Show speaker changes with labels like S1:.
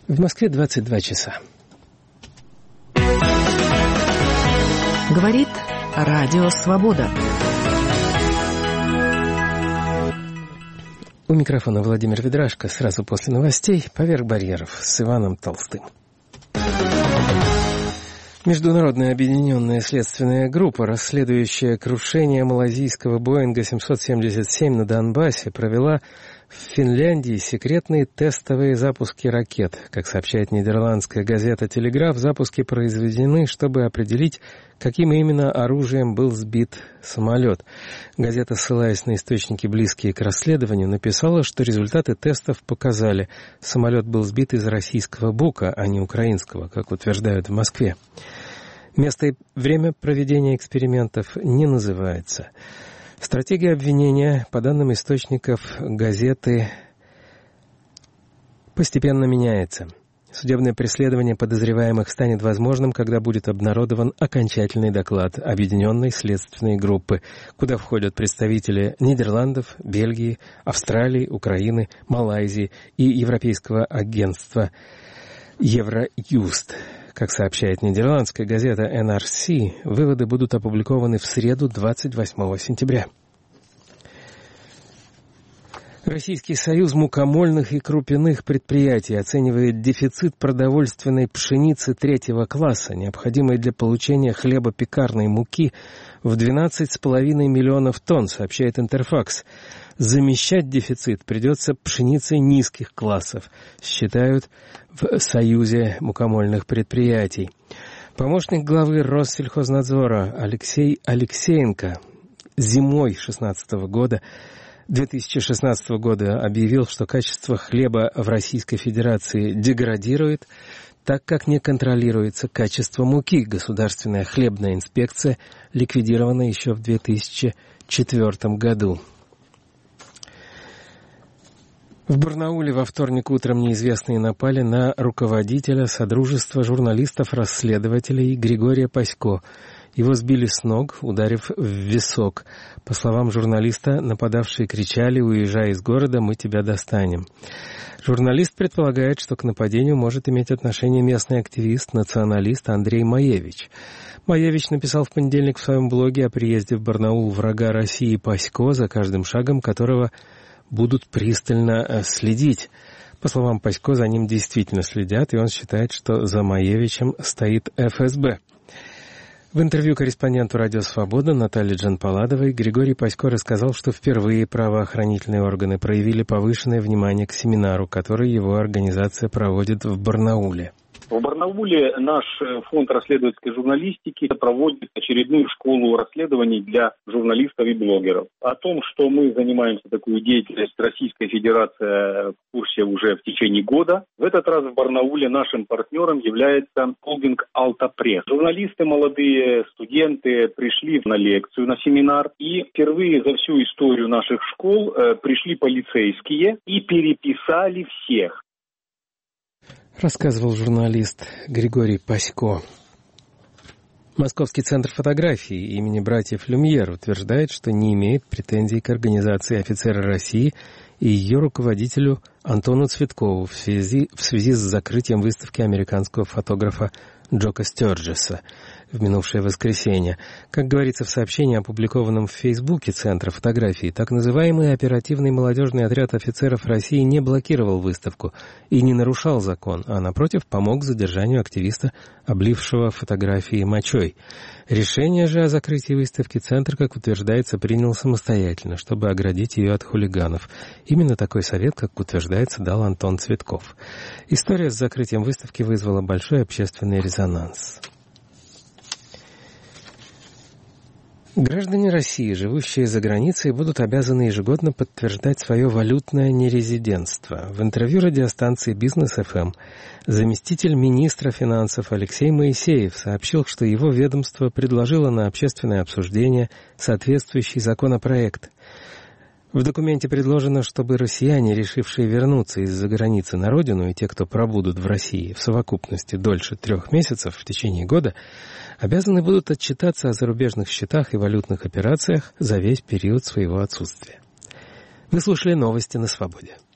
S1: В Москве 22 часа.
S2: Говорит Радио Свобода.
S1: У микрофона Владимир Ведрашко. Сразу после новостей «Поверх барьеров» с Иваном Толстым. Международная объединенная следственная группа, расследующая крушение малайзийского Боинга 777 на Донбассе, провела в Финляндии секретные тестовые запуски ракет. Как сообщает нидерландская газета «Телеграф», запуски произведены, чтобы определить, каким именно оружием был сбит самолет. Газета, ссылаясь на источники, близкие к расследованию, написала, что результаты тестов показали, самолет был сбит из российского Бука, а не украинского, как утверждают в Москве. Место и время проведения экспериментов не называется. Стратегия обвинения, по данным источников газеты, постепенно меняется. Судебное преследование подозреваемых станет возможным, когда будет обнародован окончательный доклад Объединенной следственной группы, куда входят представители Нидерландов, Бельгии, Австралии, Украины, Малайзии и Европейского агентства Евроюст. Как сообщает нидерландская газета NRC, выводы будут опубликованы в среду, 28 сентября. Российский союз мукомольных и крупяных предприятий оценивает дефицит продовольственной пшеницы третьего класса, необходимой для получения хлебопекарной муки, в 12,5 миллионов тонн, сообщает Интерфакс. Замещать дефицит придется пшеницей низких классов, считают в Союзе мукомольных предприятий. Помощник главы Россельхознадзора Алексей Алексеенко зимой 2016 года объявил, что качество хлеба в Российской Федерации деградирует, так как не контролируется качество муки. Государственная хлебная инспекция ликвидирована еще в 2004 году. В Барнауле во вторник утром неизвестные напали на руководителя Содружества журналистов-расследователей Григория Пасько. Его сбили с ног, ударив в висок. По словам журналиста, нападавшие кричали: «Уезжай из города, мы тебя достанем». Журналист предполагает, что к нападению может иметь отношение местный активист, националист Андрей Маевич. Маевич написал в понедельник в своем блоге о приезде в Барнаул врага России Пасько, за каждым шагом которого будут пристально следить. По словам Пасько, за ним действительно следят, и он считает, что за Маевичем стоит ФСБ. В интервью корреспонденту «Радио Свобода» Наталье Джанпаладовой Григорий Пасько рассказал, что впервые правоохранительные органы проявили повышенное внимание к семинару, который его организация проводит в Барнауле.
S3: В Барнауле наш фонд расследовательской журналистики проводит очередную школу расследований для журналистов и блогеров. О том, что мы занимаемся такой деятельностью, Российская Федерация в курсе уже в течение года. В этот раз в Барнауле нашим партнером является холдинг «Алтапресс». Журналисты молодые, студенты пришли на лекцию, на семинар. И впервые за всю историю наших школ пришли полицейские и переписали всех.
S1: Рассказывал журналист Григорий Пасько. Московский центр фотографии имени братьев Люмьер утверждает, что не имеет претензий к организации «Офицеры России» и ее руководителю Антону Цветкову в связи с закрытием выставки американского фотографа Джока Стёрджеса в минувшее воскресенье. Как говорится в сообщении, опубликованном в Фейсбуке Центра фотографии, так называемый оперативный молодежный отряд офицеров России не блокировал выставку и не нарушал закон, а, напротив, помог задержанию активиста, облившего фотографии мочой. Решение же о закрытии выставки Центр, как утверждается, принял самостоятельно, чтобы оградить ее от хулиганов. Именно такой совет, как утверждается, дал Антон Цветков. История с закрытием выставки вызвала большой общественный резонанс. Граждане России, живущие за границей, будут обязаны ежегодно подтверждать свое валютное нерезидентство. В интервью радиостанции «Бизнес ФМ» заместитель министра финансов Алексей Моисеев сообщил, что его ведомство предложило на общественное обсуждение соответствующий законопроект. В документе предложено, чтобы россияне, решившие вернуться из-за границы на родину, и те, кто пробудут в России в совокупности дольше 3 месяцев в течение года, обязаны будут отчитаться о зарубежных счетах и валютных операциях за весь период своего отсутствия. Вы слушали новости на Свободе.